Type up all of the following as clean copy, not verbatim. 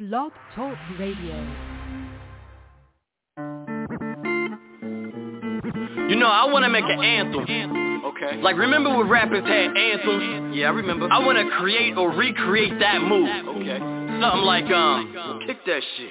Blog Talk Radio. You know, I want to make an anthem. Okay. Like, remember when rappers had anthems? Yeah, I remember. I want to create or recreate that move. Okay. Something like, kick that shit.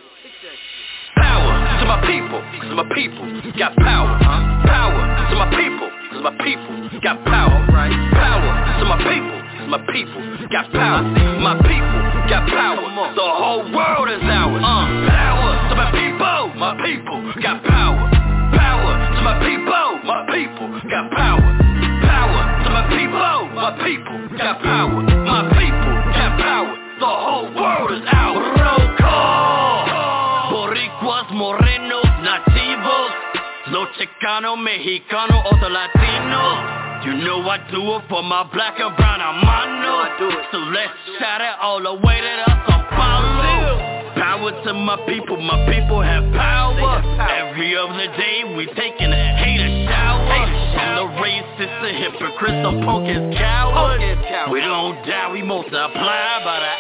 Power to my people, cause my people got power. Power to my people, cause my people got power. Right. Power to my people, cause my people got power. My people got power. The whole world is ours. Power to my people got power. Power to my people got power. Power to my people got power. My people got power. The whole world is ours. Roll call. Boricuas, morenos, nativos, los Chicano, Mexicano, or the Latino. You know I do it for my black and brown hermano. So let's shout it all the way to the Sao Paulo. Power to my people have power. Every other day we taking a hater shower. From the racist, the hypocrites, the punk is cowards. We don't die, we multiply by the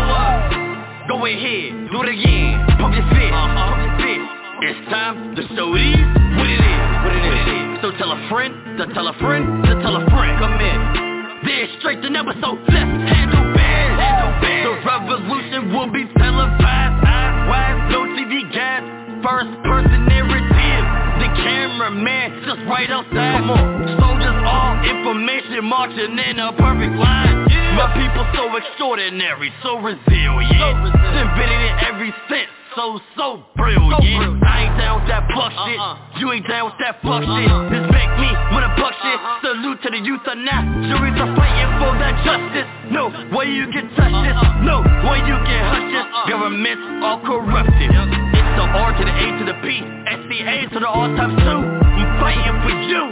hour. Go ahead, do it again, pump your fist. It's time to show these what it is. So tell a friend, to tell a friend, to tell a friend. Come in. They're straight to never, so let's handle bad. The revolution will be televised. Eyes wide, no TV gas. First person narrative. The cameraman just right outside. Come on. Soldiers, all information marching in a perfect line. My people so extraordinary, so resilient. Embedded in every sense. So brilliant. I ain't down with that buck shit. You ain't down with that fuck shit. Respect me when I buck shit. Salute to the youth of now. Juries are fighting for that justice. No way you can touch this. No way you can hush this. Governments all corrupted. It's the R to the A to the P. SCA to the all times 2. I'm fighting for you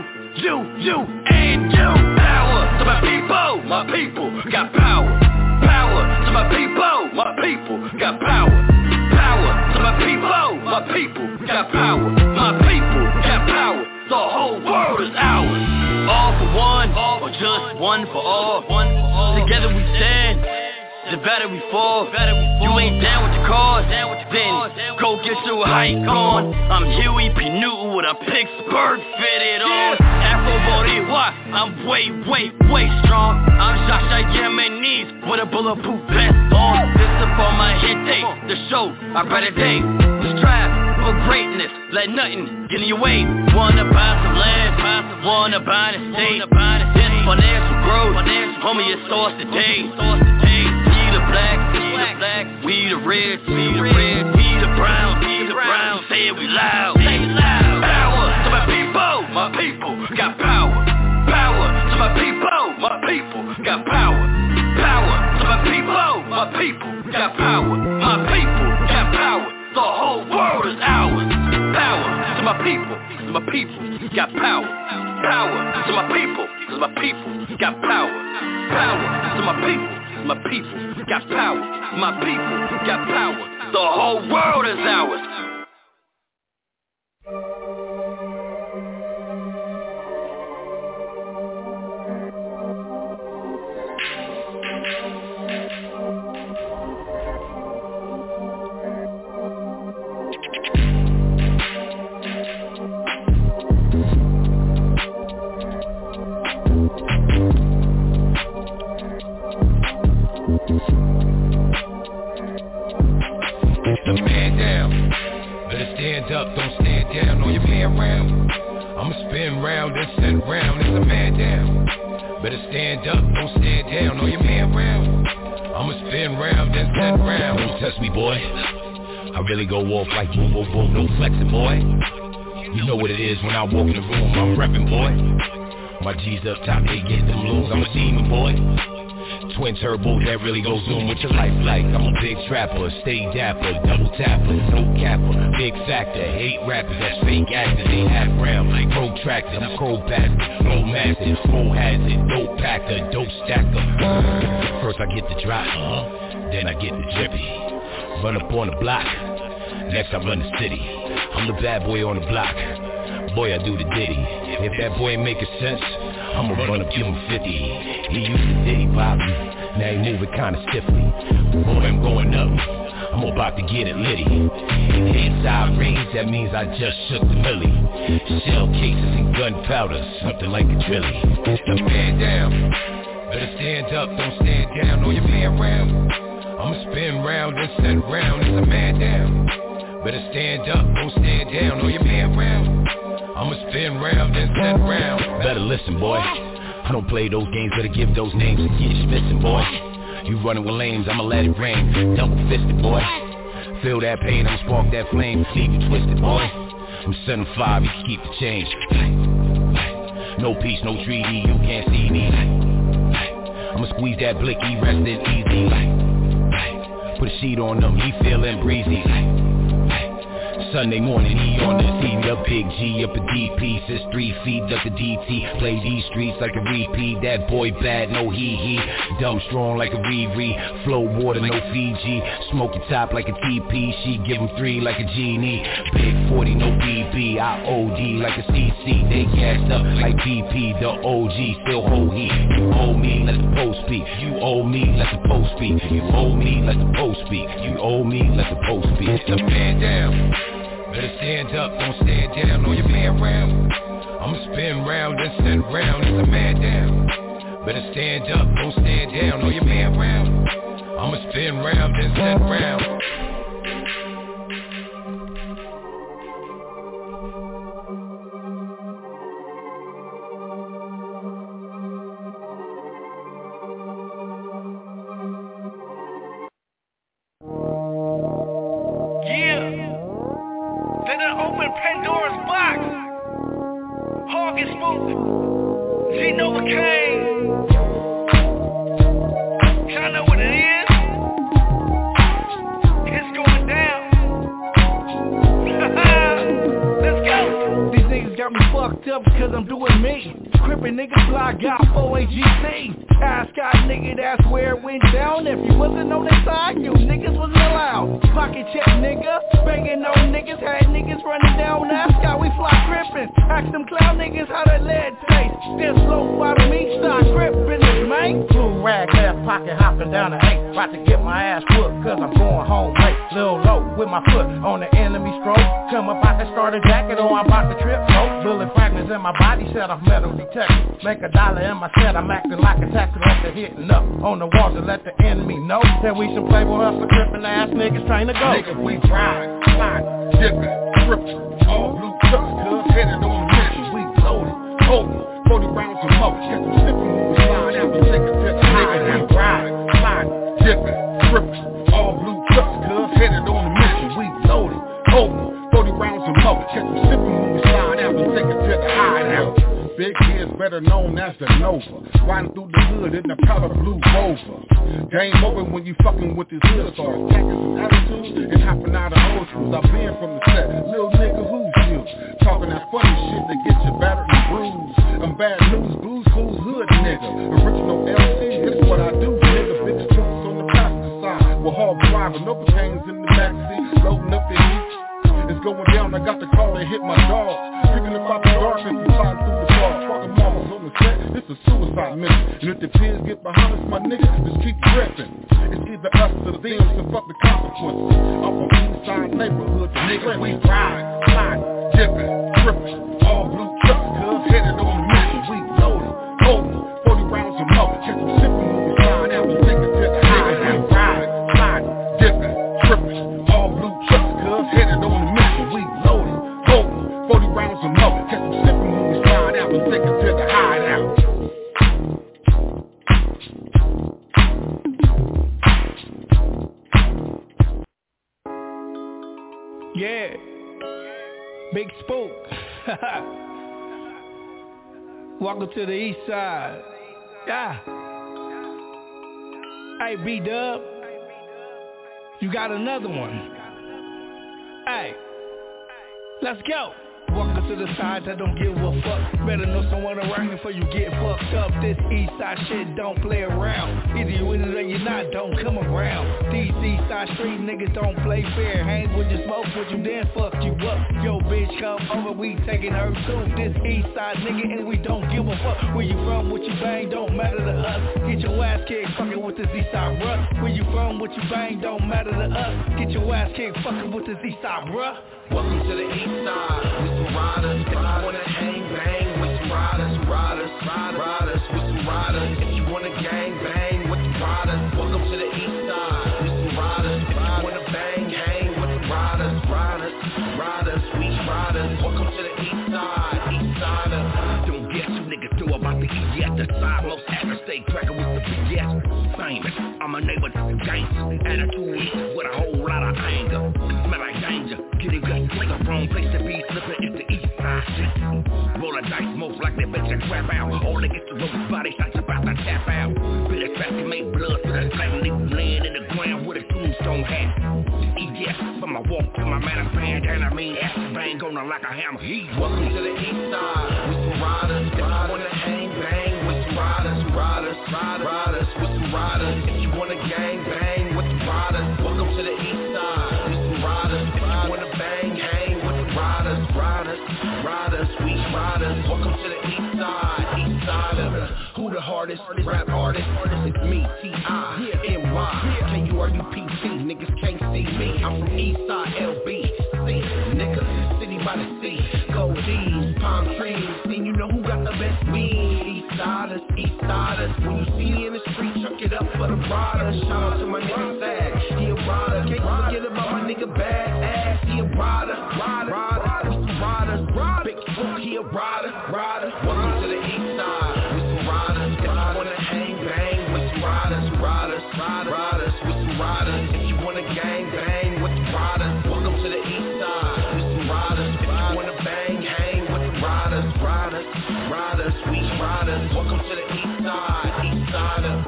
and you. Power to my people got power. Power to my people got power. Power to my people got power. My people got power. The whole world is ours. All for one, or just one for all. Together we stand, divided we fall. You ain't down with the cause, then go get your hike on. I'm Huey P. Newton with a Pittsburgh fitted on. Afro Boricua, I'm way strong. I'm Shasha Yemenis with a bulletproof vest on. This is for my gente, the show, our better day. Strive for greatness, let nothing get in your way. Wanna buy some land, wanna buy an estate. This financial growth, homie, it's source today. We the black, we the red, we the brown, say it we loud. Power to my people got power. Power to my people got power. Power to my people got power. My people got power. The whole world is ours. Power to my people got power. Power to my people got power. Power to my people got power. My people got power. The whole world is ours. The man down, better stand up, don't stand down on your man round. I'ma spin round and send round, it's a man down. Better stand up, don't stand down on your man round. I'ma spin round and send round. Don't test me, boy. I really go off like boom, boom, boom, no flexing, boy. You know what it is when I walk in the room, I'm reppin', boy. My G's up top, they get them loons, I'm a demon, boy. Twin turbo, that really goes on with your life like I'm a big trapper, stay dapper, double tapper, no capper, big factor, hate rappers, that's fake actors, they half round like protractor, I'm crow bastard, no master, full hazard, dope packer, dope stacker. First I get the drop, then I get the drippy, run up on the block, next I run the city, I'm the bad boy on the block, boy I do the ditty, if that boy ain't making sense, I'ma run up, give him 50. He used to diddy pop me, now he moving kinda stiffly. Boy, I'm going up, I'm about to get it litty. Inside rings, that means I just shook the millie. Shell cases and gunpowder, something like a drilly. Now man down, better stand up, don't stand down. Know your man round. I'ma spin round and set round, it's a man down. Better stand up, don't stand down. Know your man round. I'ma spin round and set round. Better listen, boy. I don't play those games, better give those names and get you missing, boy. You running with lames, I'ma let it rain. Double fisted, boy. Feel that pain, I'ma spark that flame. Leave you twisted, boy. I'm 7'5", you can keep the change. No peace, no treaty, you can't see me. I'ma squeeze that blicky, rest it easy. Put a sheet on them, he feeling breezy. Sunday morning, he on the TV, a big G up a DP, says 3 feet up the DT, play these streets like a repeat, that boy bad, no he, dumb strong like a Riri, flow water, no Fiji, smoke your top like a TP, she give him 3 like a genie, big 40, no BB, I OD like a CC, they gassed up like BP, the OG, still hold heat, you owe me, let the post speak, you owe me, let the post speak, you owe me, let the post speak, you owe me, let the post speak, the man down. Better stand up, don't stand down, know your man round. I'ma spin round and set round, it's a man down. Better stand up, don't stand down, know your man round. I'ma spin round and set round. Make a dollar in my set, I'm acting like a taxi after hitting up on the walls to let the enemy know that we some playboy hustler, crippin' ass niggas trying to go. Niggas, we ride, slide, dippin', trippin', all blue trucks, cuz headed on the mission. We loaded, holdin', 40 rounds of smoke, get some sippin' when we slide out and take it to the high. Niggas, we ride, slide, dippin', trippin', all blue trucks, cuz headed on the mission. We loaded, holdin', 40 rounds of smoke, get some sippin' when we slide out and take it to the high now. Big heads better known as the Nova, riding through the hood in the powder blue Rover. Game over when you fucking with this hood stars, tactics and attitudes, and hopping out of old schools. I've been from the set, little nigga who's you, talking that funny shit that gets you battered and bruised. I'm bad news, blues, fools, hood nigga, original LC, it's what I do, nigga. Big strips on the passenger side, with hog driving, no chains in the backseat, loading up the heat. It's going down, I got the call to hit my dogs, picking up out the darkness and sliding through the car. Fucking mamas on the set, it's a suicide mission. And if the peers get behind us, my niggas, just keep tripping. It's either us or them, so fuck the consequences. I'm from east side neighborhood, niggas, we ride, slide, dipping, tripping, all blue trucks, cuz headed on the mission. We loaded, holding, 40 rounds of smoke, catch them sipping when we slide out and take it to the high. We ride, slide, dipping, tripping, all blue trucks, cuz headed on the mission. We loaded, holding, 40 rounds of smoke, catch them sipping when we slide out and take it to the high now. Yeah, Big Spook. Welcome to the east side. Yeah. Hey, B-Dub, you got another one. Hey, let's go. Welcome to the side that don't give a fuck. Better know someone around you before you get fucked up. This east side shit don't play around. Either you in it or you not, don't come around. These east side street niggas don't play fair. Hang with you, smoke with you, then fuck you up. Yo bitch come over, we taking her too. This east side nigga and we don't give a fuck. Where you from, what you bang, don't matter to us. Get your ass kicked fucking with this east side bruh. Where you from, what you bang, don't matter to us. Get your ass kicked fucking with this east side bruh. Welcome to the east side, with some riders. If you wanna hang bang with some riders, riders with some riders. If you wanna gang bang with some riders, welcome to the east side, with some riders. If you wanna bang, hang with some riders, sweet riders. Welcome to the east sider. Don't guess you niggas know about the ES, the side most actors stay cracking with the BS. Famous, I'm a neighbor to the gangster. Attitude is with a whole lot of anger. Smell like danger, getting good, like a wrong place to be. Slipping into east side shit. Roll a dice, most likely bitch and crap out. All they get to roll his body shots about to tap out. Bit of fast to make blood for the flame. Leave laying in the ground with a tombstone hat. ES, from my walk to my man, band, and I mean ass bang on her like a hammer. Welcome to the east side, with some riders. If you wanna hang bang with some riders with some riders. If you wanna gang bang with some riders, welcome to the east side, with some riders. If you wanna bang, hang with some riders, sweet riders. Welcome to the east side. Who the hardest rap artist? It's me, T.I.N.Y. K-U-R-U-P-T, niggas can't see me. I'm from east side, LBC, nigga, city by the sea. Gold D's, palm trees, and you know who got the best weed. East siders. When you see me in the street, chuck it up for the riders. Shout out to my nigga Sag, he a rider. Can't forget about my nigga Bad Ass, he a rider. With some riders, Big Foot, he a rider. Welcome to the east side, with some riders. If you wanna hang bang with some riders with some riders. If you wanna gang bang with some riders, welcome to the east side, with some riders. If you wanna bang, hang with some riders, sweet riders. Welcome to the east sider.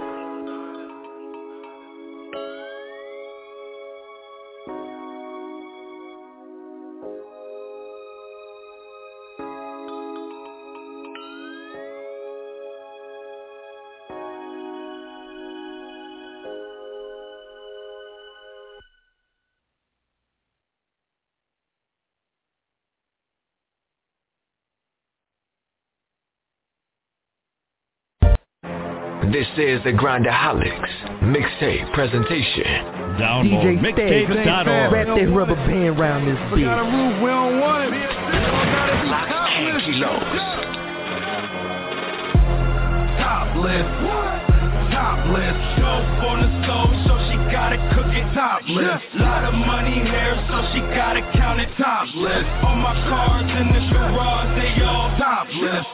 This is the Grindaholics mixtape presentation. Download mixtapes.org. Wrap that rubber band around this bitch. We got a roof, we don't want it. Locks and kilos. Topless, dope on the stove, so she gotta cook it. Topless, lot of money here, so she gotta count it. Topless, all my cars in the garage, they all topless.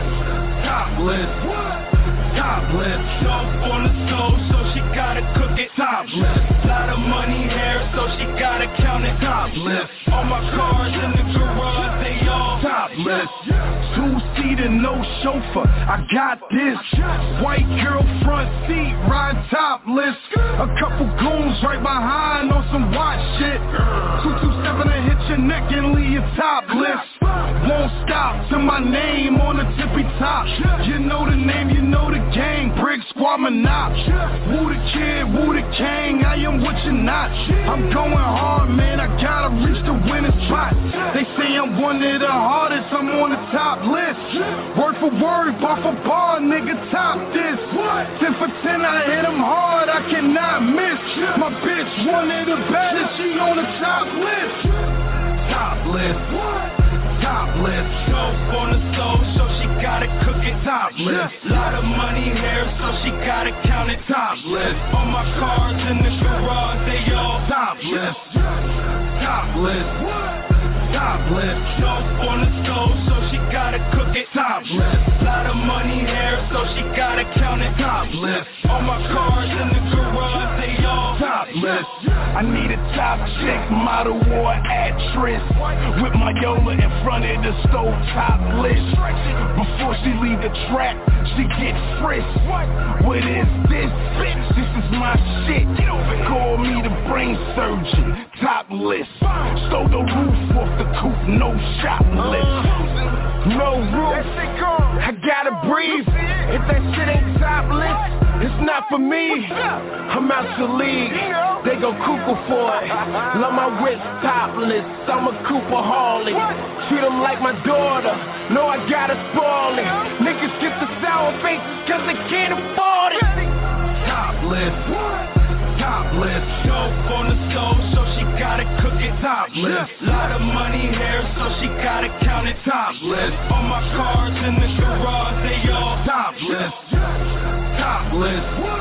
Topless, dope on the stove, so she gotta cook it. Topless, lot of money here, so she gotta count it. Topless, all my cars in the garage, they all topless. Two-seater, no chauffeur, I got this. White girl front seat, ride topless. A couple goons right behind on some watch shit. 227 to hit your neck and leave you topless. Won't stop till my name on the tippy top. You know the name, you know the gang. Brick Squad Monop. Woo the kid, woo the king, I am what you're not. I'm going hard, man, I gotta reach the winning spot. They say I'm one of the hardest, I'm on the top list. Word for word, bar for bar, nigga, top this. 10 for 10, I hit him hard, I cannot miss. My bitch, one of the baddest, she on the top list. Topless, dope on the stove, so she gotta cook it. Topless, lot of money here, so she gotta count it. Topless, all my cars in the garage, they all topless. Dope on the stove, so she gotta cook it. Topless, lot of money here, so she gotta count it. Topless, all my cars in the garage, they all topless. I need a top chick, model or actress, with my Yola in front of the stove topless. Before she leave the trap, she get frisked. What is this? This is my shit. Call me the brain surgeon, topless. Stole the roof off the coupe, no shoplift. No roof, I gotta breathe. If that shit ain't topless, it's not for me. I'm out the league, they go cuckoo for it. Love my wrist topless, I'm a Cooperaholic. Treat them like my daughter, no I gotta spoil it. Niggas get the sour face cause they can't afford it. Topless, topless. Dope on the stove so she gotta cook it topless. Lot of money here so she gotta count it topless. All my cars in the garage, they all topless. Topless,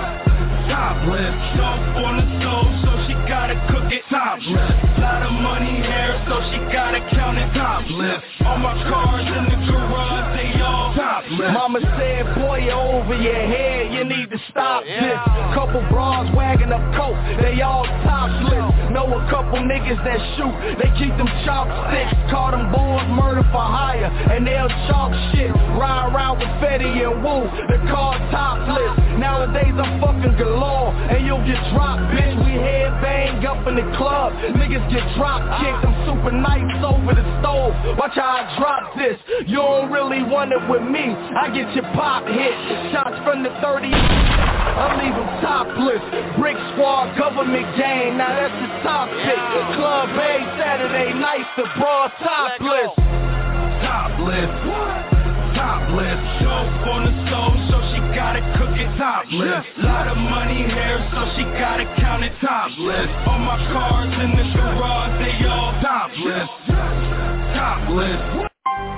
topless. Dope on the stove so she gotta cook it topless. Lot of money here so she gotta count it topless. All my cars in the garage, they all topless. Mama said, boy, you're over your head, you need to stop this. Couple bras wagging up coke, they all topless. Know a couple niggas that shoot, they keep them chopsticks. Call them boys murder for hire, and they'll chalk shit. Ride around with Fetty and Woo, the car topless. Nowadays I'm fucking galore, and you'll get dropped, bitch. We head bang up in the club, niggas get drop kicked. I'm super nice over the stove, watch how I drop this. You don't really want it with me, I get your pop hit. Shots from the 30, I'm leaving topless. Brick squad, government gang, now that's the topic. Club A, Saturday nights, the broad topless. Topless, topless. Dope on the stove, so she gotta cook it topless. Lot of money here, so she gotta count it topless. All my cars in the garage, they all topless. Topless.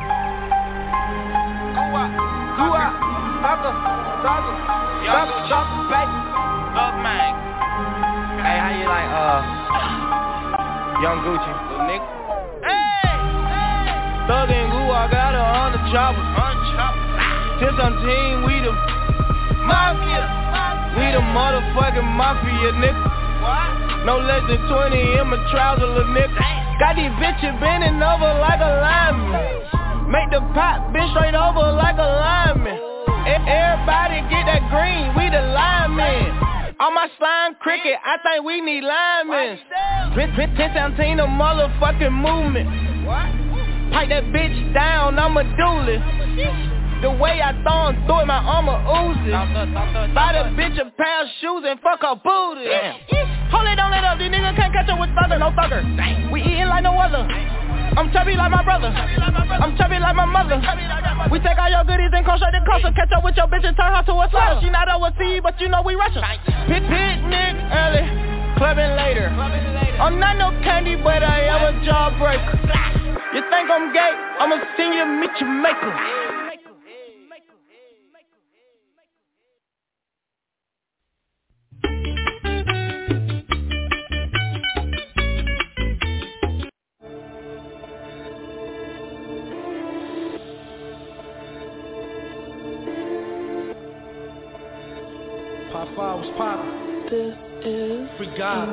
Hey, how you like, Young Gucci? Little nigga. Thug and Goo, I got her on the chopper. Since I'm team, we the mafia. We the motherfucking mafia, nigga. No less than 20 in my trouser, little nigga. Got these bitches bending over like a lineman. Make the pop bitch straight over like a lineman. Everybody get that green, we the linemen. On my slime cricket, I think we need linemen. 1017 the motherfucking movement. Pipe that bitch down, I'm a duelist. The way I throw it, my armor oozes. Buy the bitch a pair of shoes and fuck her booty. Hold it, don't let up, these niggas can't catch up with thugger, no thugger. We eating like no other. I'm chubby like my brother, I'm chubby like my mother. We take all your goodies and cross the coast. Catch up with your bitch and turn her to a slut. She not overseas, but you know we Russian. Picnic early, clubbing later. I'm not no candy, but I am a jawbreaker. You think I'm gay? I'ma send you meet your maker. Pop 5 was poppin'. This is Free God.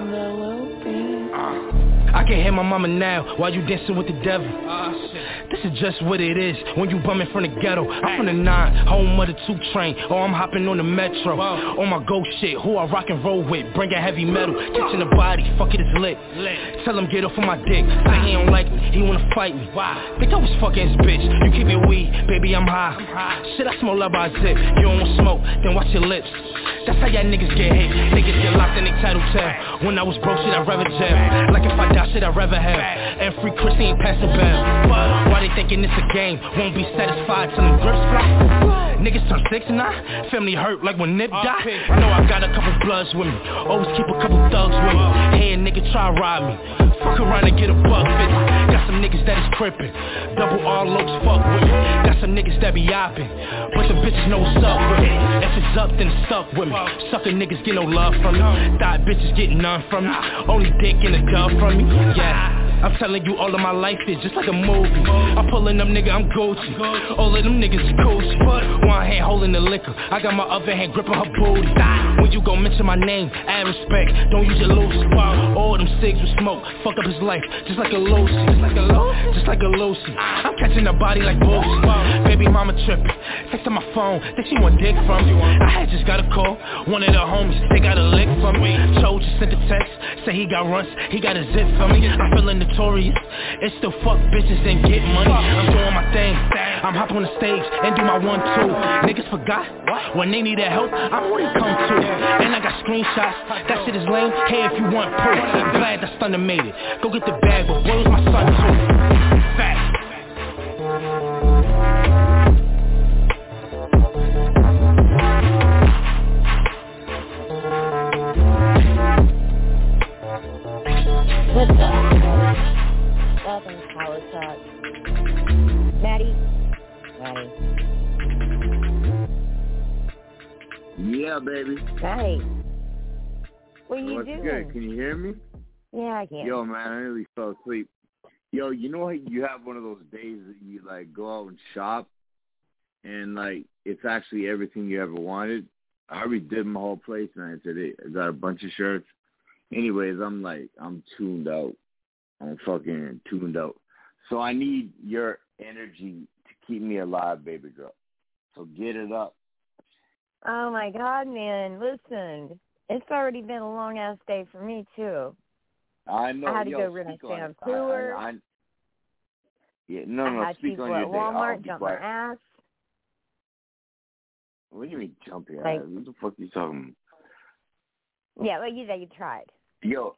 MLB. I can hear my mama now while you dancing with the devil. This is just what it is when you bumming from the ghetto. I'm from the 9, home of the 2 train, or I'm hopping on the metro. On my go shit, who I rock and roll with, bringing heavy metal, catching the body, fuck it, it's lit. Tell him get off of my dick, say he don't like me, he wanna fight me. Think I was fucking his bitch, you keep it weed, baby I'm high. Shit I smell up by zip, you don't want smoke, then watch your lips. That's how y'all niggas get hit, niggas get locked in they title tab. When I was broke shit I'd rather jail, like if I die shit I'd rather have. And free Chrissy ain't passing bell. Why they thinking it's a game, won't be satisfied till them grips fly. Niggas turn 6 and 9, family hurt like when Nip died. Know I got a couple bloods with me, always keep a couple thugs with me. Hey nigga try to rob me, fuck around and get a buck 50. Got some niggas that is crippin', double R lopes fuck with me. Got some niggas that be yapping, but the bitches know what's up with me. If it's up then it's stuck with me. Sucker niggas get no love from me, thought bitches get none from me. Only dick in the dub from me, yeah. I'm telling you, all of my life is just like a movie. I'm pulling up, nigga, I'm Gucci. All of them niggas is Gucci. One hand holding the liquor, I got my other hand gripping her booty. When you gon' mention my name, add respect, don't use your loose. All them cigs with smoke, fuck up his life, just like a Lucy. Just like a Lucy. I'm catching a body like Boosie. Baby mama trippin', text on my phone, that she want dick from me. I had just got a call, one of the homies, they got a lick from me. Cho just sent a text, say he got runs, he got a zip for me. I'm feeling notorious, it's still fuck bitches and get money. I'm doing my thing, I'm hop on the stage and do my 1-2. Niggas forgot, when they needed help, I'm where they come to. And I got screenshots, that shit is lame, hey if you want proof. Glad that Stunner made it, go get the bag, but where's my son too? Fact. What's up? Welcome to Power Talk. Maddie. Yeah, baby. Hey. What are you What's doing? Good? Can you hear me? Yeah, I can. Yo, man, I nearly fell asleep. Yo, you know how you have one of those days that you, like, go out and shop and, like, it's actually everything you ever wanted? I already did my whole place, man, today. I got a bunch of shirts. Anyways, I'm tuned out. I'm fucking tuned out. So I need your energy to keep me alive, baby girl. So get it up. Oh, my God, man. Listen, it's already been a long-ass day for me, too. I know. I had to go run a Sam tour. I had speak on at your Walmart, day. jump my ass. What do you mean jump your like, ass? What the fuck are you talking about? Yeah, well, you tried. Yo.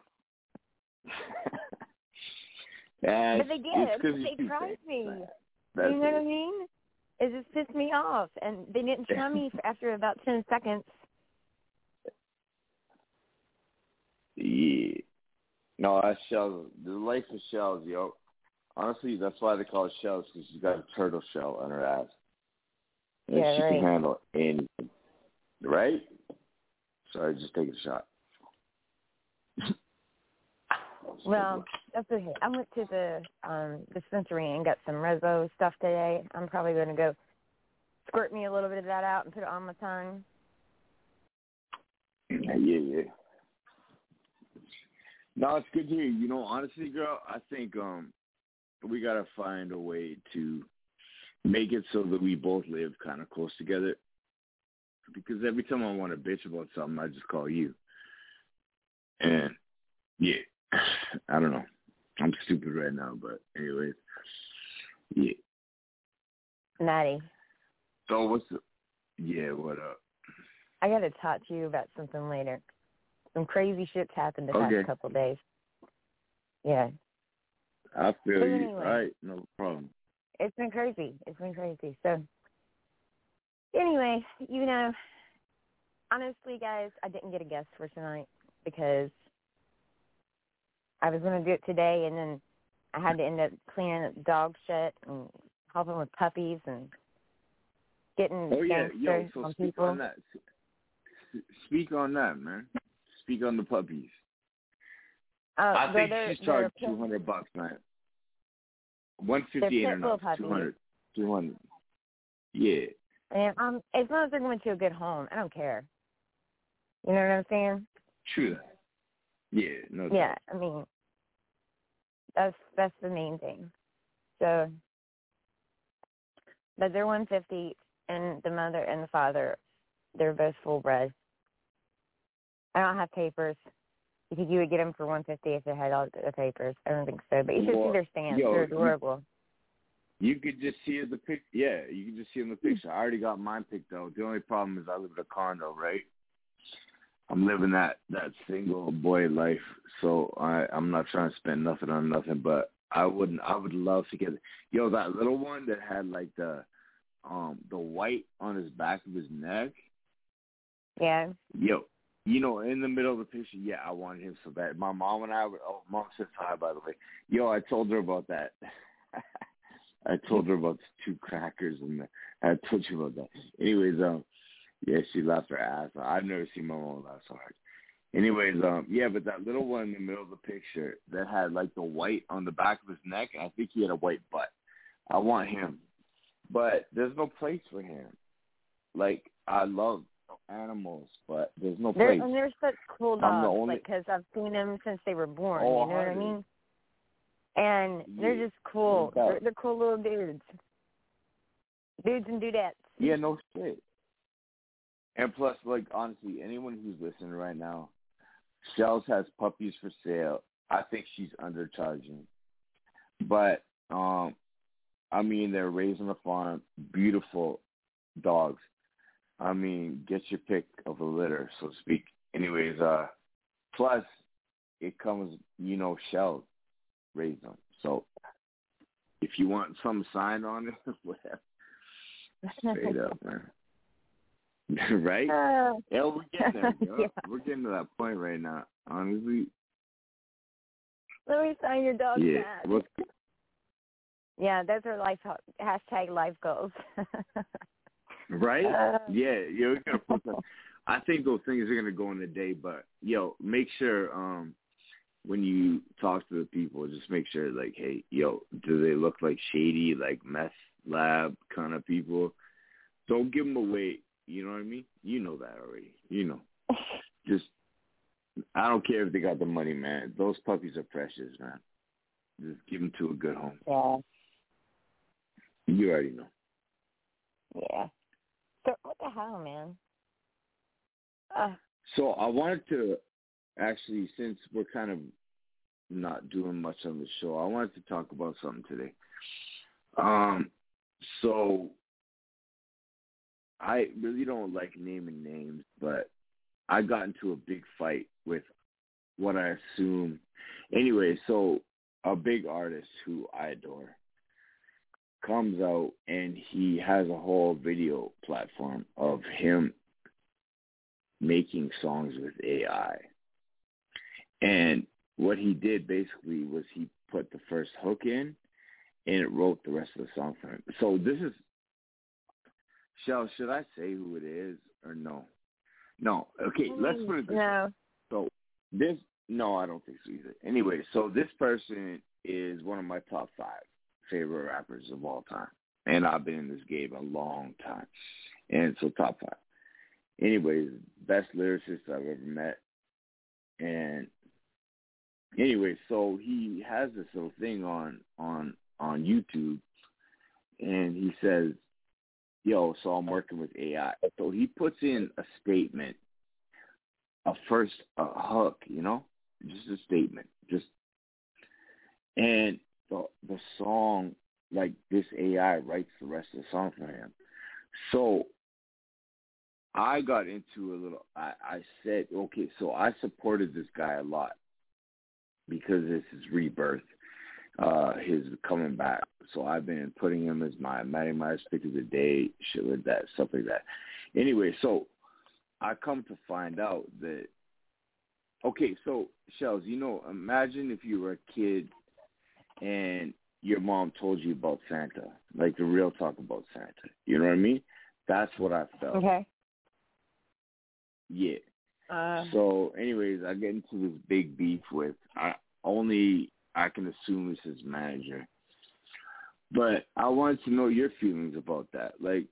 But they did. They tried me. You know what I mean? It just pissed me off. And they didn't show me after about 10 seconds. Yeah. No, that's shells. The life of shells, yo. Honestly, that's why they call it shells, because she's got a turtle shell on her ass. And yeah, she right. can handle anything. Right? So I just take a shot. Well, that's okay. I went to the dispensary and got some Rezo stuff today. I'm probably going to go squirt me a little bit of that out and put it on my tongue. Yeah. No, it's good to hear. You know, honestly, girl, I think we got to find a way to make it so that we both live kind of close together. Because every time I want to bitch about something, I just call you. And, yeah, I don't know. I'm stupid right now, but anyways, yeah. Maddie. So what's up? Yeah, what up? I got to talk to you about something later. Some crazy shit's happened the past couple of days. Yeah. I feel but you. Anyway, all right, no problem. It's been crazy. So, anyway, you know, honestly, guys, I didn't get a guest for tonight because I was going to do it today, and then I had to end up cleaning up dog shit and helping with puppies and getting gangsters so on speak people. on that. Speak on that, man. Speak on the puppies. I think she's charged $200, man. $150 ain't enough. 200. Yeah. And as long as they're going to a good home, I don't care. You know what I'm saying? True that. Yeah, no. Yeah, I mean, that's the main thing. So, but they're $150, and the mother and the father, they're both full bred. I don't have papers. You think you would get them for $150 if they had all the papers? I don't think so. But you should see their stance. They're adorable. You could just see the pic. Yeah, you can just see in the picture. I already got mine picked out. The only problem is I live in a condo, right? I'm living that single boy life, so I'm not trying to spend nothing on nothing. But I would love to get that little one that had like the white on his back of his neck. Yeah. You know, in the middle of the picture, yeah, I wanted him so bad. My mom and I Mom says hi, by the way. I told her about that. I told her about the 2 crackers, and I told you about that. Anyways, yeah, she laughed her ass off. I've never seen my mom laugh so hard. Anyways, yeah, but that little one in the middle of the picture that had like the white on the back of his neck, I think he had a white butt. I want him. But there's no place for him. Like, I love animals, but there's no place. And they're such cool dogs, because I've seen them since they were born, you know what I mean? And they're just cool. They're cool little dudes. Dudes and dudettes. Yeah, no shit. And plus, like, honestly, anyone who's listening right now, Shells has puppies for sale. I think she's undercharging. But, I mean, they're raised on a farm, beautiful dogs. I mean, get your pick of a litter, so to speak. Anyways, plus, it comes, Shells raised them. So, if you want some sign on it, whatever. Straight up, man. Right? Yeah, we're getting there. Yeah. We're getting to that point right now, honestly. Let me sign your dog's hat. Yeah, those are life goals. Right? Yeah, we're gonna put that. I think those things are gonna go in the day, but make sure when you talk to the people, just make sure like, hey, do they look like shady, like meth lab kind of people? Don't give them away. You know what I mean? You know that already. Just, I don't care if they got the money, man. Those puppies are precious, man. Just give them to a good home. Yeah. You already know. Yeah. So what the hell, man? So I wanted to actually, since we're kind of not doing much on the show, I wanted to talk about something today. So I really don't like naming names, but I got into a big fight with what I assume. Anyway, so a big artist who I adore comes out and he has a whole video platform of him making songs with AI. And what he did basically was he put the first hook in and it wrote the rest of the song for him. So this is, Shell, should I say who it is or no? No. Okay, let's put it this way. So no, I don't think so either. Anyway, so this person is one of my top 5 favorite rappers of all time. And I've been in this game a long time. And so top 5. Anyways, best lyricist I've ever met. And anyway, so he has this little thing on YouTube, and he says, so I'm working with AI. So he puts in a statement, a hook, just a statement, and the song, like this AI writes the rest of the song for him. So I got into I said, okay, so I supported this guy a lot because it's his rebirth, his coming back. So I've been putting him as my Matty Myers pick of the day, shit like that, stuff like that. Anyway, so I come to find out that, okay, so Shells, imagine if you were a kid and your mom told you about Santa, like the real talk about Santa. You know what I mean? That's what I felt. Okay. Yeah. So, anyways, I get into this big beef with, I can assume it's his manager. But I wanted to know your feelings about that. Like,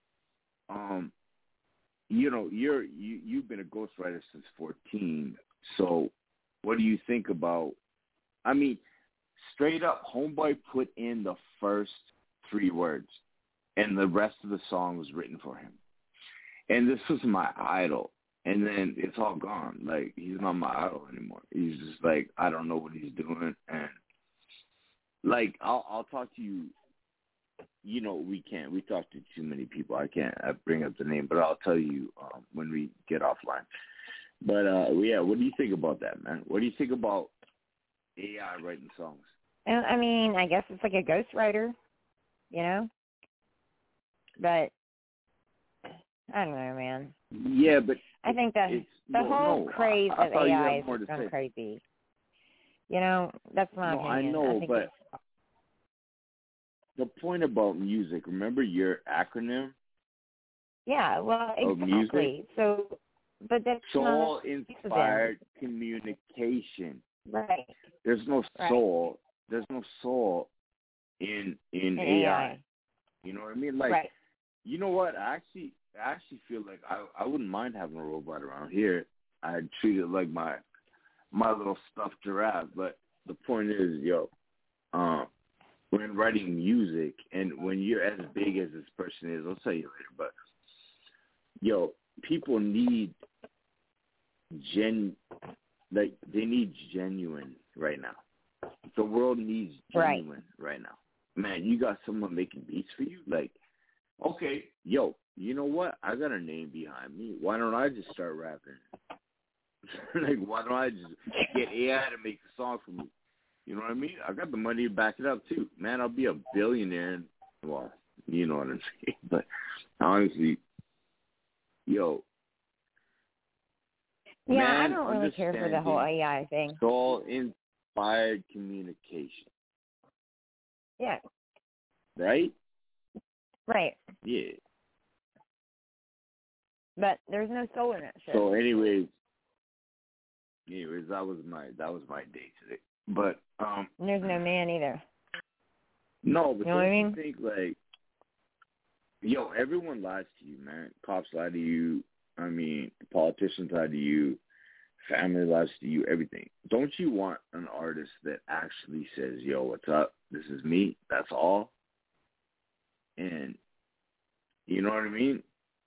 you've been a ghostwriter since 14. So, what do you think about? I mean, straight up, Homeboy put in the first 3 words, and the rest of the song was written for him. And this was my idol. And then it's all gone. Like, he's not my idol anymore. He's just like, I don't know what he's doing. And, like, I'll talk to you. We talk to too many people. I can't bring up the name, but I'll tell you when we get offline. But, yeah, what do you think about that, man? What do you think about AI writing songs? I mean, I guess it's like a ghostwriter, But, I don't know, man. Yeah, but I think that the whole craze of AI is gone crazy. That's my opinion. I know, but the point about music, remember your acronym? Yeah, well, exactly. So But that's soul-inspired communication. Right. There's no soul. There's no soul in AI. You know what I mean? Like, you know what? I actually feel like I wouldn't mind having a robot around here. I'd treat it like my little stuffed giraffe. But the point is, when writing music and when you're as big as this person is, I'll tell you later, but people need they need genuine right now. The world needs genuine right now. Man, you got someone making beats for you? Like, okay, you know what? I got a name behind me. Why don't I just start rapping? Like, why don't I just get AI to make a song for me? You know what I mean? I got the money to back it up, too. Man, I'll be a billionaire. Well, you know what I'm saying. But honestly, Yeah, I don't really care for the whole AI thing. Soul-inspired communication. Yeah. Right? Right. Yeah. But there's no soul in that shit. So anyways, that was my day today. But there's no man either. No, but you know what I mean? You think, like, everyone lies to you, man. Cops lie to you. I mean, politicians lie to you. Family lies to you. Everything. Don't you want an artist that actually says, "Yo, what's up? This is me. That's all." And you know what I mean?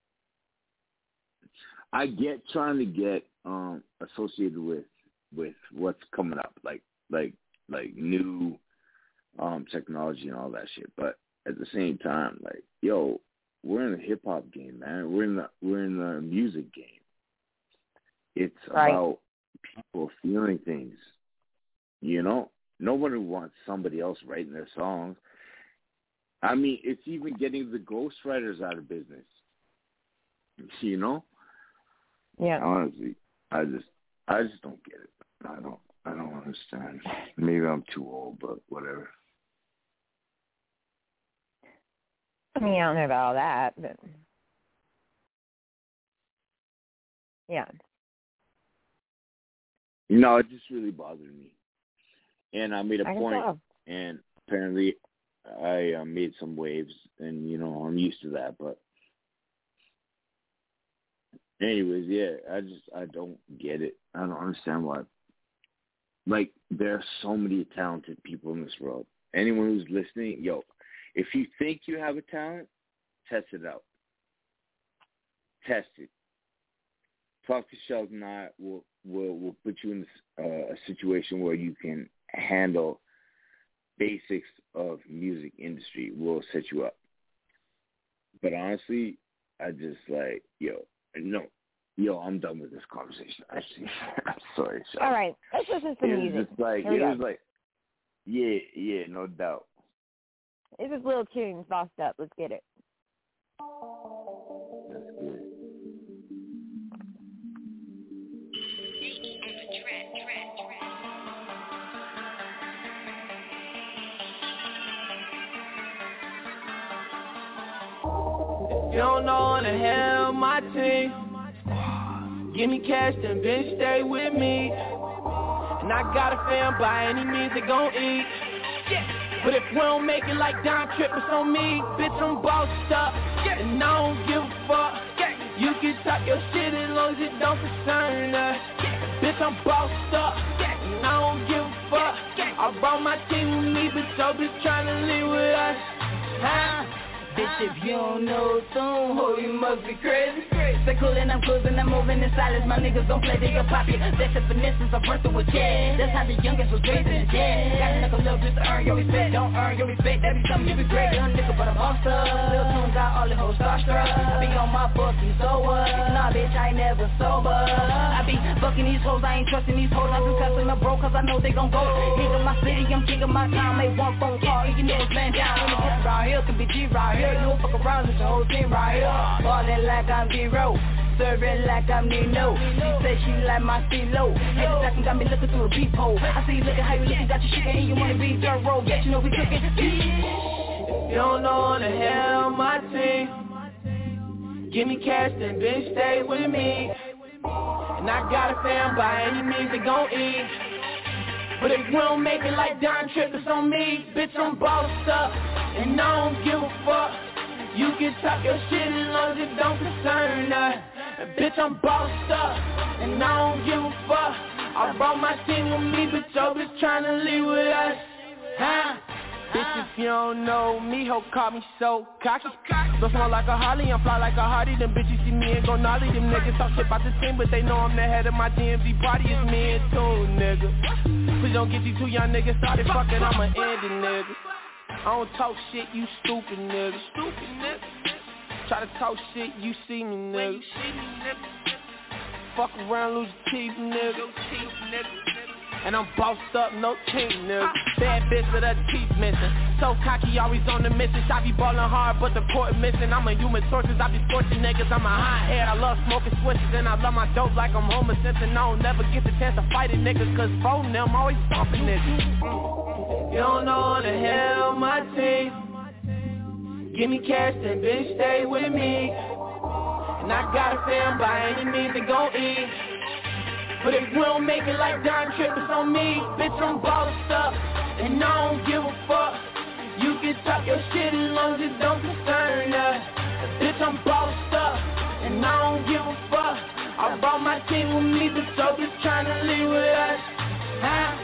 I get trying to get associated with what's coming up, like new technology and all that shit. But at the same time, like, we're in the hip hop game, man. We're in the music game. It's about people feeling things. Nobody wants somebody else writing their songs. I mean, it's even getting the ghostwriters out of business. Yeah. Honestly, I just don't get it. I don't understand. Maybe I'm too old, but whatever. I mean, I don't know about all that, but yeah. No, it just really bothered me. And I made a point, and apparently I made some waves, and, I'm used to that. But anyways, I don't get it. I don't understand why. Like, there are so many talented people in this world. Anyone who's listening, if you think you have a talent, test it out. Test it. Talk to Sheldon and I. We'll put you in a situation where you can handle basics of music industry. We'll set you up. But honestly, I just I'm done with this conversation. Actually, I'm sorry. All right, let's listen to music. No doubt. It's just little tunes bossed up. Let's get it. That's good. You don't know the hell my team. Give me cash, then bitch stay with me. And I got a fam by any means they gon' eat. But if we don't make it like Don Trip, it's on me. Bitch, I'm bossed up, and I don't give a fuck. You can talk your shit as long as it don't concern us. Bitch, I'm bossed up, and I don't give a fuck. I brought my team with me, but your bitch tryna live with us. Bitch, if you don't know soon, ho, you must be crazy. Stay cool and I'm closing, I'm moving in silence. My niggas don't play, they your pocket. That's the finesses, I'm running with cash. That's how the youngest was raised in the jazz. Gotta knuckle up just to earn your respect. Don't earn your respect, that be something you be great. Young nigga, but I'm monster. Lil' tunes got all the whole starstruck. I be on my fucking so what? Nah, bitch, I ain't never sober. I be fucking these hoes, I ain't trusting these hoes. I do testing the bro, cause I know they gon' go. Nigga, my city, I'm taking my time. Make one phone call, you know it's man down. Any bitch around here could be G right here. You don't fuck around, it's the whole team right here. Ballin' like I'm D-Row, serving like I'm Nino. She say she like my C-Lo. Hey, the second got me looking through a peephole. I see you looking how you looking, got your shit and you wanna be dirt road. Yes, you know we cooking. You don't know the hell my team. Give me cash, then bitch stay with me. And I got a fam, by any means they gon' eat. But if we don't make it like Don Trip, it's on me. Bitch, I'm bossed up, and I don't give a fuck. You can talk your shit as long as it don't concern us. Bitch, I'm bossed up, and I don't give a fuck. I brought my team with me, but yo bitch tryna leave with us. Huh? Bitch, if you don't know me, ho, call me so cocky. Don't smell like a Harley, I'm fly like a Hardy. Them bitches see me and go gnarly. Them niggas talk shit about the team, but they know I'm the head of my DMV party. It's me and two, nigga. Please don't get these two young niggas started fucking, I'ma end it, nigga. I don't talk shit, you stupid, nigga. Stupid, nigga. Try to talk shit, you see me, nigga. Fuck around, lose your teeth, nigga. And I'm bossed up, no teeth, nigga. Bad bitch with her teeth missing. So cocky, always on the mission. I be ballin' hard, but the court missing. I'm a human sources, I be scorching niggas. I'm a hot head, I love smoking switches. And I love my dope like I'm Homer Simpson. I don't never get the chance to fight a nigga, cause both of them always stomping niggas. You don't know the hell my team. Give me cash, then bitch stay with me. And I got a fam, by any means they gon' eat. But if we don't make it like Don Trip, it's on me. Bitch, I'm bossed up, and I don't give a fuck. You can talk your shit as long as it don't concern us. Bitch, I'm bossed up, and I don't give a fuck. I brought my team with me, but so bitch tryna leave with us. Huh?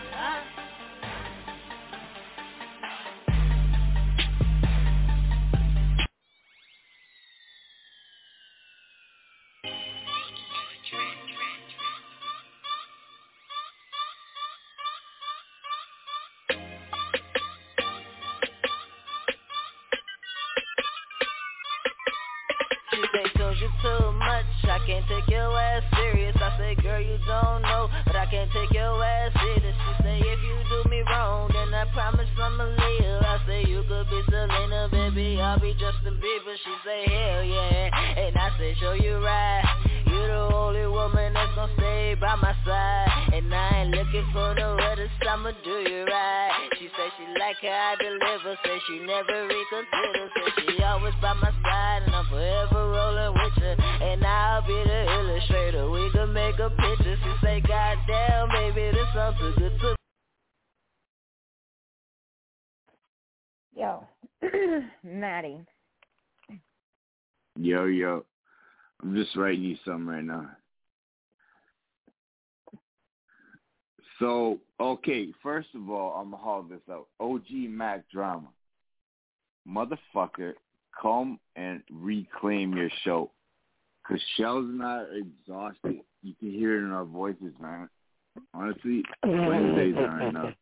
Too much, I can't take your ass serious. I say, girl, you don't know, but I can't take your ass serious. She say, if you do me wrong, then I promise I'ma leave. I say, you could be Selena, baby, I'll be Justin Bieber. She say, hell yeah, and I say, show you right. You the only woman that's gon' stay by my side, and I ain't looking for no other, I'ma do you right. She say she like how I deliver, say she never reconsider, say she always by my side, and I'm forever rolling with you, and I'll be the illustrator. We can make a picture. She say, goddamn, baby, this song too good to. Yo, Maddie. Yo. I'm just writing you something right now. So, okay, first of all, I'm going to haul this out. OG Mac drama. Motherfucker, come and reclaim your show. Because Shell's not exhausted. You can hear it in our voices, man. Honestly, Wednesdays are enough.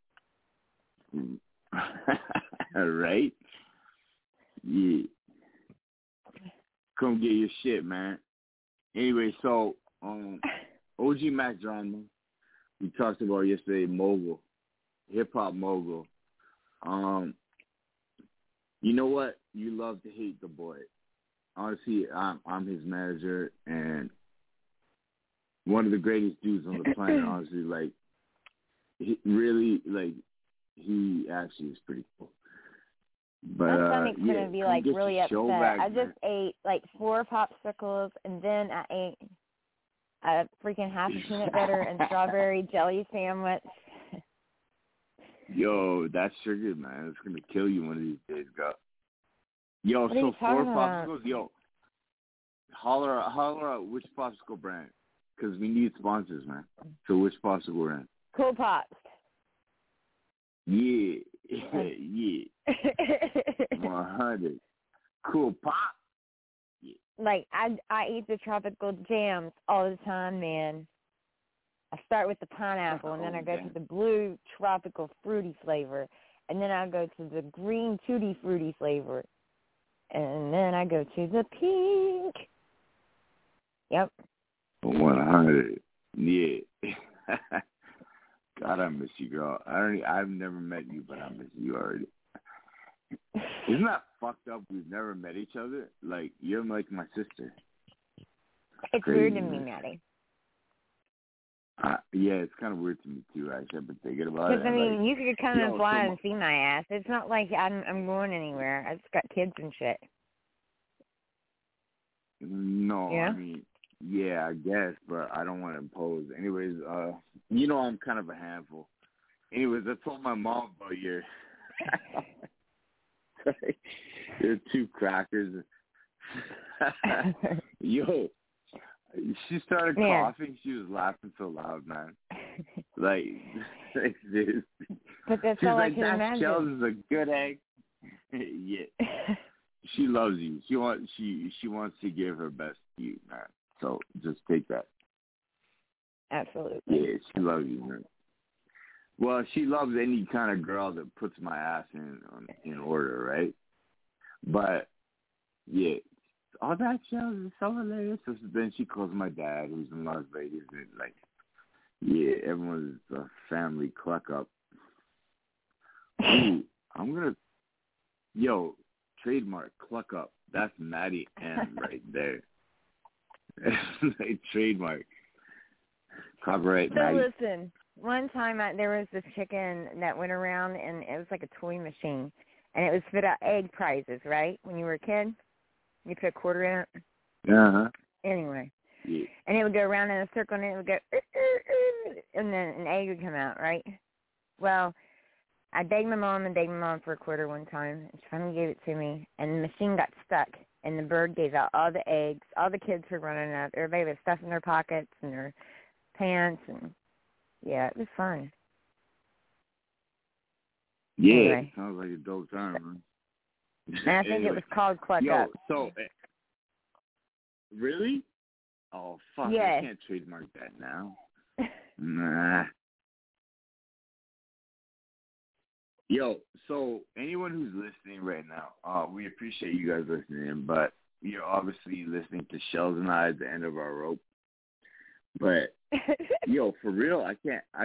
Right? Yeah. Come get your shit, man. Anyway, so OG Mac drama, we talked about yesterday, mogul, hip-hop mogul. You know what? You love to hate the boy. Honestly, I'm his manager, and one of the greatest dudes on the planet, honestly. Like, he actually is pretty cool. But, my stomach's gonna be like really upset. I just ate like 4 popsicles, and then I ate a freaking half a peanut butter and strawberry jelly sandwich. Yo, that's sugar, man. It's gonna kill you one of these days, go. Yo, what so 4 popsicles. About? Yo, holler out which popsicle brand, because we need sponsors, man. So which popsicle brand? Cool Pops. Yeah. 100. Cool Pop. Yeah. Like, I eat the tropical jams all the time, man. I start with the pineapple, and then I go to the blue tropical fruity flavor, and then I go to the green tutti fruity flavor, and then I go to the pink. Yep. 100. Yeah. God, I miss you, girl. I've never met you, but I miss you already. Isn't that fucked up? We've never met each other. Like, you're like my sister. It's crazy, weird to me, Maddie. Yeah, it's kind of weird to me too. Actually, I've been thinking about it. Because I mean, you could come and fly and see my ass. It's not like I'm going anywhere. I just got kids and shit. No, yeah? I mean, Yeah, I guess, but I don't want to impose. Anyways, you know I'm kind of a handful. Anyways, I told my mom about your two crackers. Yo, she started coughing. She was laughing so loud, man. Like this. But that's she's all like, I can that imagine. Shells is a good egg. Yeah. She loves you. She wants to give her best to you, man. So just take that. Absolutely. Yeah, she loves you, man. Well, she loves any kind of girl that puts my ass in order, right? But yeah, all that shows is so hilarious. So then she calls my dad, who's in Las Vegas, and like, yeah, everyone's a family cluck up. Ooh, I'm gonna, trademark cluck up. That's Maddie M right there. Like, trademark. Copyright So Maddie. listen, one time there was this chicken that went around, and it was like a toy machine, and it was spit out egg prizes, right? When you were a kid, you put a quarter in it. Uh-huh. Anyway. Yeah. And it would go around in a circle, and it would go, and then an egg would come out, right? Well, I begged my mom for a quarter one time, and she finally gave it to me, and the machine got stuck, and the bird gave out all the eggs. All the kids were running up. Everybody was stuff in their pockets and their pants, and yeah, it was fun. Yeah, anyway. Sounds like a dope time, man. And I think it was called Cluck Up. So, really? Oh, fuck, yeah. I can't trademark that now. Nah. Yo, so anyone who's listening right now, we appreciate you guys listening in, but you're obviously listening to Shells and I at the end of our rope. But yo, for real, I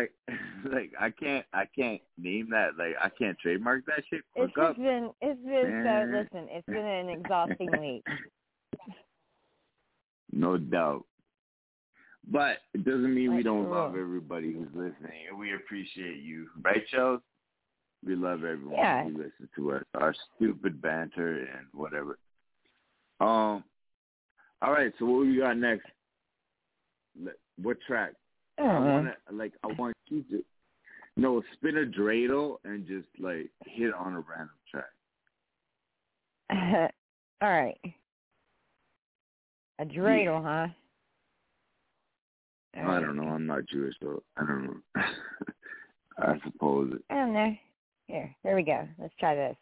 can't name that. Like, I can't trademark that shit. It's been listen, it's been an exhausting week. No doubt. But it doesn't mean we don't love everybody who's listening, and we appreciate you, right, Shells? We love everyone who listens to us, our stupid banter and whatever. All right, so what we got next? What track? I want you to spin a dreidel and just like hit on a random track. All right. A dreidel, huh? I don't know. I'm not Jewish, so I don't know. I suppose it. I don't know. Here we go. Let's try this.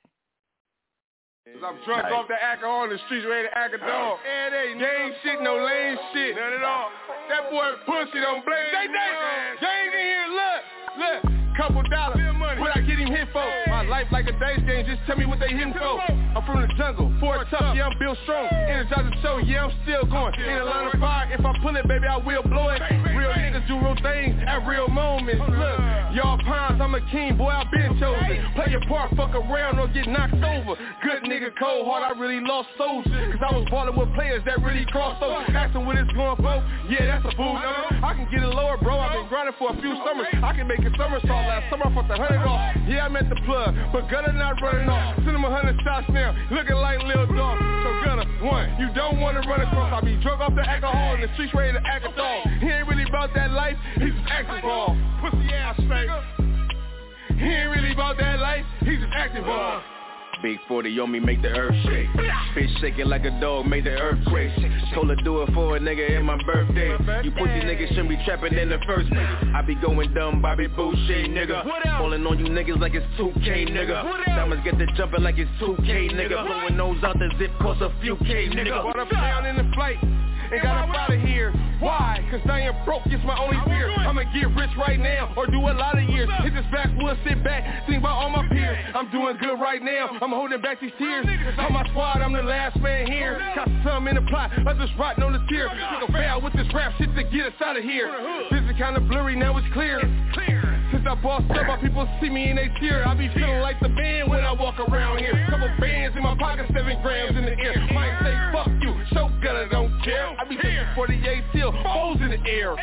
I'm drunk off the alcohol in the streets, ready to act a dog. And they ain't shit, no lame shit. None at all. That boy pussy don't blame. Gang in here, look. Couple dollars. What I get him hit for? My life like a dice game, just tell me what they hitting for. I'm from the jungle, Fort Tough, yeah, I'm built strong. Energize the show, yeah, I'm still going. In a line of fire, if I pull it, baby, I will blow it. Real niggas do real things at real moments. Look, y'all pawns, I'm a king, boy, I been chosen. Play your part, fuck around or get knocked over. Good nigga, cold heart, I really lost soldiers. Cause I was balling with players that really crossed over. Asking what it's going for, yeah, that's a fool number. I can get it lower, bro, I've been grinding for a few summers. I can make a somersault. Last summer I fucked 100 off. Yeah, I'm at the plug, but Gunner not running off. Send him 100 shots now, looking like Lil Dog. So Gunner, one, you don't want to run across. I be drunk off the alcohol in the streets ready to act a dog. He ain't really about that life, he's just acting ball. Pussy ass nigga. He ain't really about that life, he's just acting ball. Big 40 on me, make the earth shake. Bitch shaking like a dog, make the earthquake. Told her do it for a nigga in my birthday. You pussy niggas shouldn't be trapping in the first place. I be going dumb, Bobby Boucher, nigga. Falling on you niggas like it's 2K, nigga. Diamonds get the jumping like it's 2K, nigga. Blowing nose out the zip cost a few K, nigga. Brought up down in the flight and got up out of here. Why? Cause I am broke, it's my only fear. I'ma get rich right now or do a lot of years. Hit this backwoods, sit back, think about all my peers. I'm doing good right now, I'm holding back these tears. On my squad, I'm the last man here. Got some in the plot, others rotting on the tier. Took a fail with this rap shit to get us out of here. This is kinda blurry, now it's clear. Since I bossed up, my people see me and they cheer. I be feeling like the band when I walk around here. Couple bands in my pocket, 7 grams in the air. Might say fuck you, show gunner don't care. I be taking 48 till, foes in the air.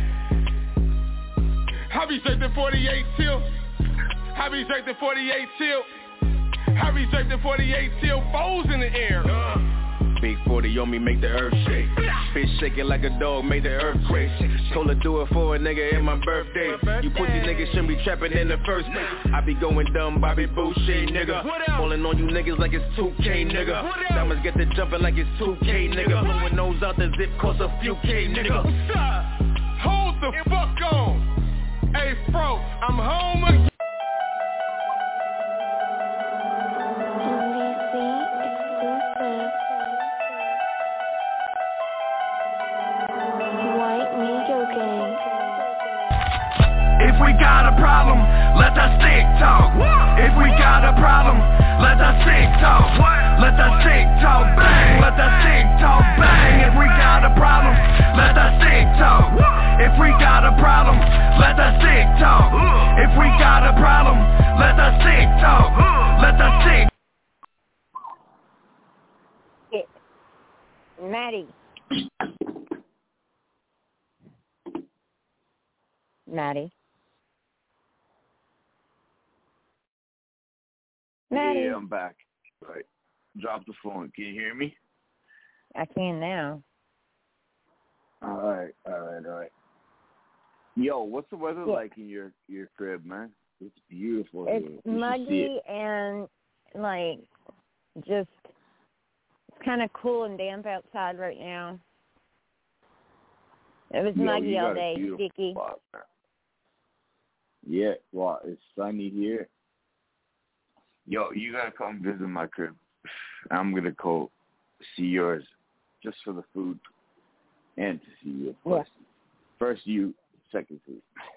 I be taking 48 till. I be taking 48 till. I be taking 48 till, foes in the air. Big 40 on me, make the earth shake. Bitch shaking like a dog, make the earthquake. Told her do it for a nigga in my birthday. You pussy niggas shouldn't be trapping in the first place. I be going dumb, Bobby Boucher, nigga. Falling on you niggas like it's 2K, nigga. Diamonds get the jumping like it's 2K, nigga. Blowing nose out the zip cost a few K, nigga. Hold the fuck on. Hey, bro, I'm home again. If we got a problem, let us stick talk. If we got a problem, let us stick talk. Let us stick talk, bang. Let us stick talk, bang. If we got a problem, let us stick talk. If we got a problem, let us stick talk. If we got a problem, let us stick talk. Let us stick. Maddie. Maddie. Yeah, I'm back. All right. Drop the phone. Can you hear me? I can now. All right. Yo, what's the weather like in your crib, man? It's beautiful. It's muggy and like just kind of cool and damp outside right now. It was muggy all day, sticky. Yeah, well, it's sunny here. Yo, you gotta come visit my crib. I'm gonna go see yours just for the food and to see you, of course. Yeah. First you, second food.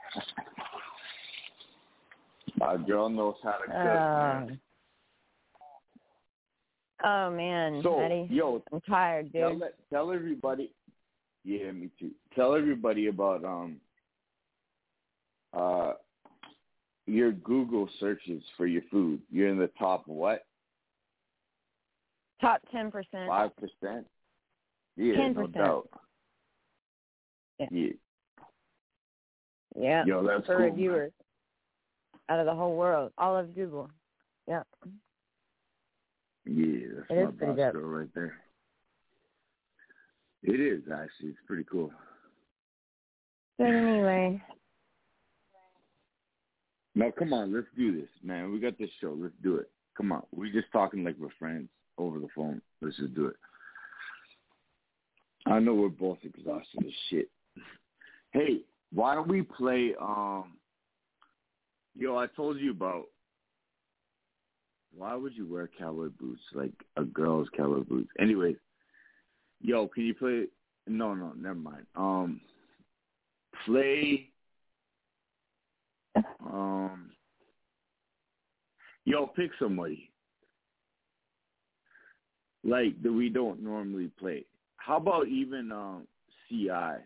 My girl knows how to cook, man. Oh, man, so, Eddie, yo, I'm tired, dude. Tell everybody. Yeah, me too. Tell everybody about your Google searches for your food. You're in the top what? Top 10%. 5%? Yeah, 10%. no doubt. Yeah. Yeah. Yo, that's for cool, reviewers out of the whole world, all of Google. Yeah. Yeah, that's my boss girl right there. It is, actually. It's pretty cool. But anyway. Now, come on, let's do this, man. We got this show. Let's do it. Come on. We're just talking like we're friends over the phone. Let's just do it. I know we're both exhausted as shit. Hey, why don't we play, yo, I told you about, why would you wear cowboy boots, like a girl's cowboy boots? Anyways, yo, can you play, no, never mind. Play, yo, pick somebody, like, that we don't normally play. How about even CI?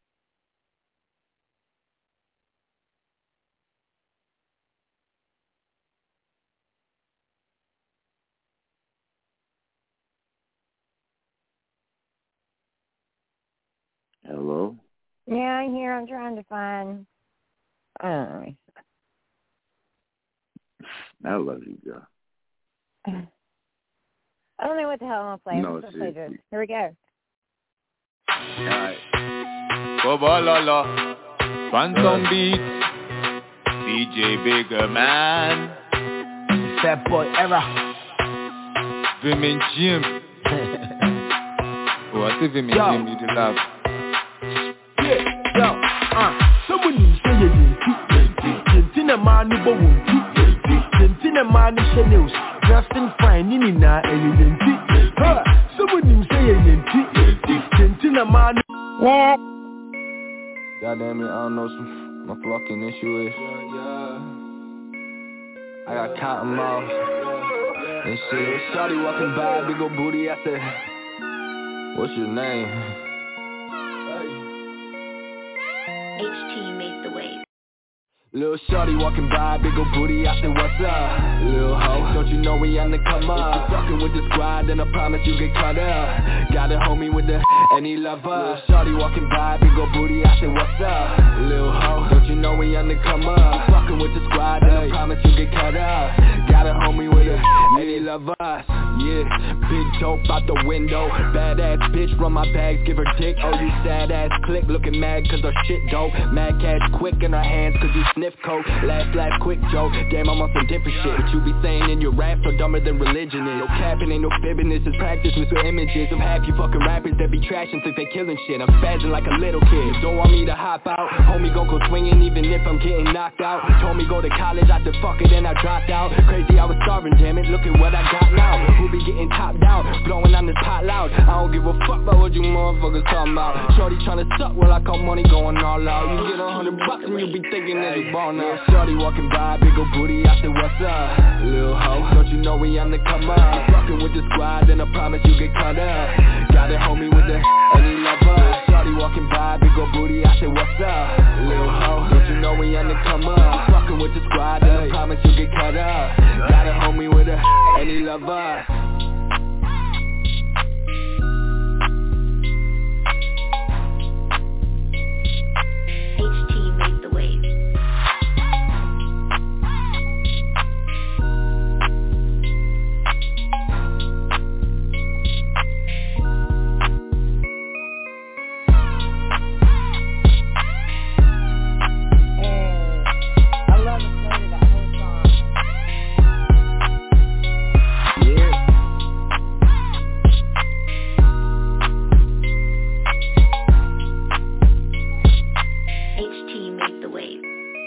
Hello? Yeah, I'm here. I'm trying to find. I don't know. I love you, girl. I don't know what the hell I'm playing. No, Let's play this. Here we go. Alright. Kobalala, Phantom Beats, DJ Bigger Man, Fat Boy Era, Vimin Jim. Oh, I see Vimin Jim, you do love. Yeah, yo, someone say you Gentina man, you won't Gentina man, Chanel, dressing fine, Nina, and you someone say you Gentina man. Next. Goddamn it, I don't know what my fucking issue is. I got cotton mouth and shit. Shawty walking by, big ol' booty. I said, what's your name? HT made the wave. Lil' shawty walking by, big ol' booty, I said, what's up? Lil' ho, don't you know we on the come up? If you fucking with the squad, then I promise you get cut up. Got a homie with the, and he love us. Lil' shawty walking by, big ol' booty, I said, what's up? Lil' ho, don't you know we on the come up? If you fucking with the squad, then I promise you get cut up. Got a homie with the, and he love us. Yeah, big dope out the window. Badass bitch, run my bags, give her dick. Oh, you sad ass click, looking mad cause her shit dope. Mad cash quick in her hands cause you sniff coke. Last quick joke, damn I'm on some different shit. What you be saying in your rap so dumber than religion is. No capping, ain't no fibbing, this is practice with some images of half you fucking rappers that be trashing think they killing shit. I'm spazzing like a little kid. Don't want me to hop out, homie gon' go swinging even if I'm getting knocked out. Told me go to college, I said fuck it and I dropped out. Crazy I was starving, damn it, look at what I got now. Who be getting topped out, blowing on this pot loud. I don't give a fuck about what you motherfuckers talking about. Shorty tryna suck while I call money going all out. You get $100 and you be thinking that you ball now. Shorty walking by, big ol' booty, I said what's up, little hoe. Don't you know we on the come up? Fucking with the squad, then I promise you get cut up. Got it homie with the any lover. Shorty walking by, big ol' booty, I said what's up, little hoe. Don't you know we on the come up? Fucking with the squad, then I promise you get cut up. Got it homie with the any lover. HT made the wave. I love the flow of that whole song. Yeah. HT made the wave.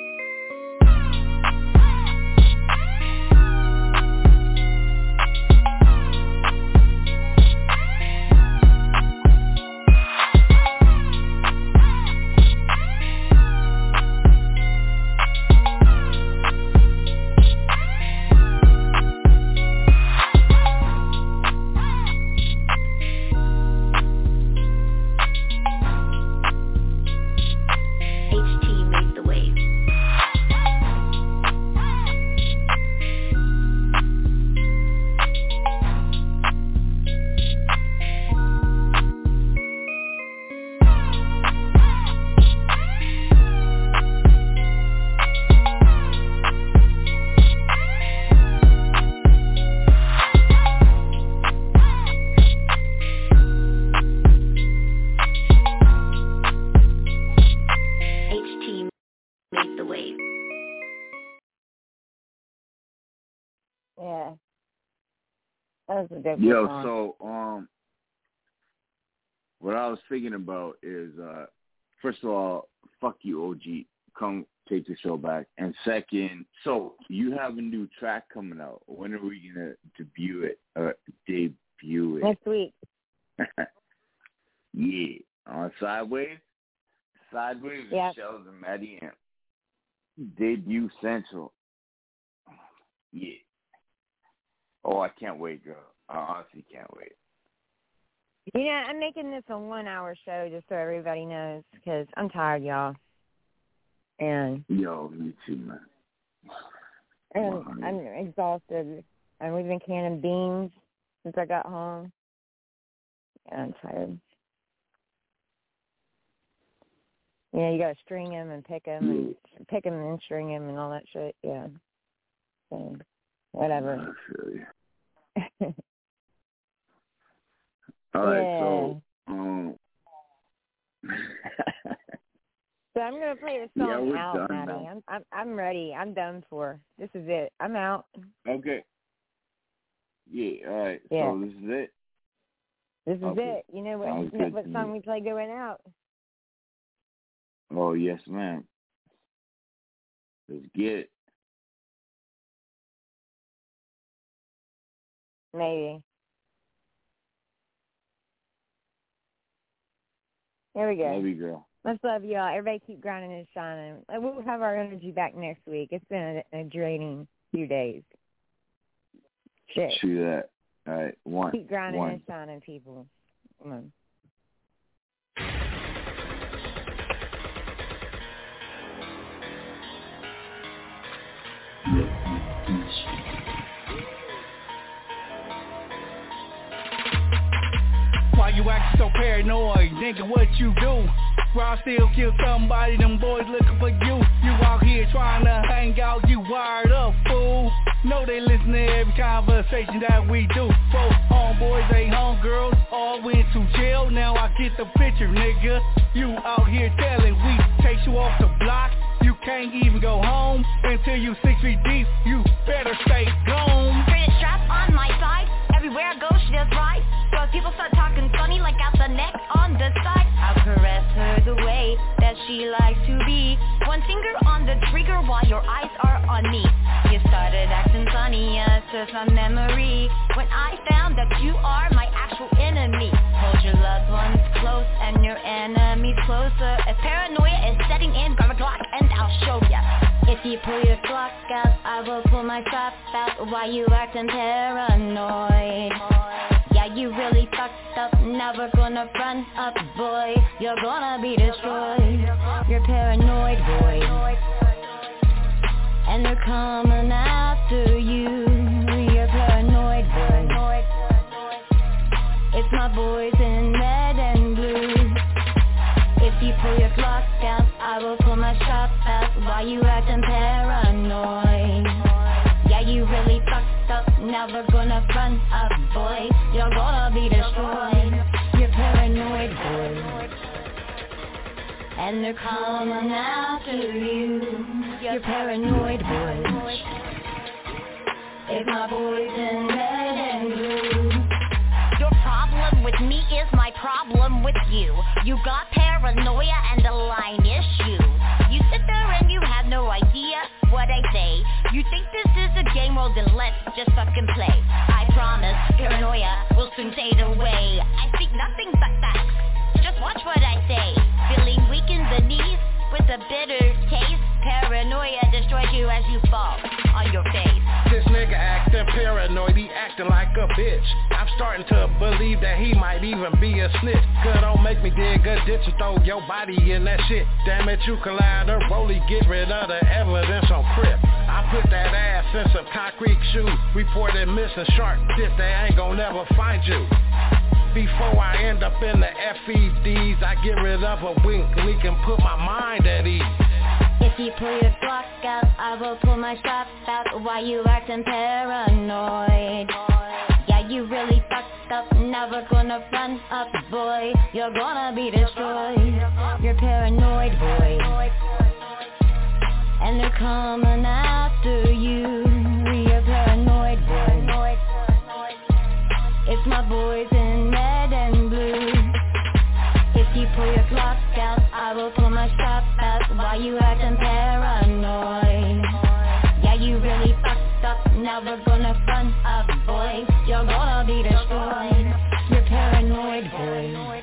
HT made the wave. HT made the wave. Yeah. That was a dope Yo, song. so what I was thinking about is first of all, fuck you, OG. Come take the show back. And second, so you have a new track coming out. When are we gonna debut it? Next week. Yeah, on Sideways. Sideways with Yep. Shells and Maddie and Debut Central. Yeah. Oh, I can't wait, girl. I honestly can't wait. You know, I'm making this a 1-hour show just so everybody knows because I'm tired, y'all. And Yo, me too, man. I'm exhausted. And we've been canning beans since I got home. And I'm tired. You know, you got to string them and pick them and pick them and string them and all that shit. Yeah. So, whatever. All right, Yeah. so So I'm gonna play the Yeah, song we're out, done Maddie. now. I'm ready. I'm done for. This is it. I'm out. Okay. Yeah, all right. Yeah. So this is it? This is Okay. it. You know Sounds what good to song me. we play going out? Oh, yes, ma'am. Let's get it. Maybe. Here we go. Maybe, girl. Much love, y'all. Everybody keep grinding and shining. We'll have our energy back next week. It's been a draining few days. Shit. True that. All right, one. Keep grinding one. and shining, people. Come on. Why you acting so paranoid? Nigga, what you do? Rob still kill somebody, them boys looking for you. You out here trying to hang out, you wired up, fool. Know they listen to every conversation that we do. Both homeboys ain't homegirls, all went to jail. Now I get the picture, nigga. You out here telling we chase you off the block. You can't even go home until you 6 feet deep. You better stay gone. Pretty strap on my side. Everywhere I go, she does right. So people start talking funny like out the neck on the side. I'll caress her the way that she likes to be. One finger on the trigger while your eyes are on me. You started acting funny, to some memory. When I found that you are my actual enemy. Hold your loved ones close and your enemies closer. If paranoia is setting in, grab a Glock and I'll show ya. If you pull your Glock out, I will pull my strap out. Why you acting paranoid? Yeah, you really fucked up, never gonna front up, boy. You're gonna be destroyed. You're paranoid, boy. And they're coming after you. You're paranoid, boy. It's my boys in red and blue. If you pull your Glock out, I will pull my strap out. Why you acting paranoid? Yeah, you really fucked up, never gonna front up, boy. You're gonna be destroyed. You're paranoid, boy. And they're coming after you. You're paranoid, boy. It's my boys in red and blue. Your problem with me is my problem with you. You got paranoia and a line issue. You sit there and you have no idea what I say. You think this is a game, well then let's just fucking play. I promise, paranoia will soon fade away. I speak nothing but facts, just watch what I say. Feeling weak in the knees with a bitter taste. Paranoia destroys you as you fall on your face. This nigga acting paranoid, he acting like a bitch. I'm starting to believe that he might even be a snitch. Good, don't make me dig a ditch and throw your body in that shit. Damn it, you can lie to Rolly, get rid of the evidence on Crip. I put that ass in some concrete shoes. Reported missing shark shit, they ain't gon' never find you. Before I end up in the FEDs, I get rid of a wink, we can put my mind at ease. If you pull your Glock out, I will pull my strap out. Why you acting paranoid? Yeah, you really fucked up, never gonna front up, boy. You're gonna be destroyed. You're paranoid, boy. And they're coming after you. You're paranoid, boy. It's my boys in red and blue. If you pull your Glock out, I will pull my strap out. Why you acting paranoid? Yeah, you really fucked up, never gonna front up, boy. You're gonna be destroyed. You're paranoid, boy.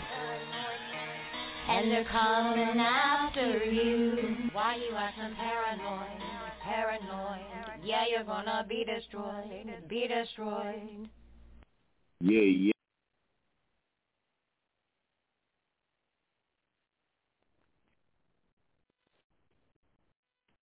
And they're coming after you. Why you acting paranoid? Paranoid. Yeah, you're gonna be destroyed. Be destroyed. Yeah.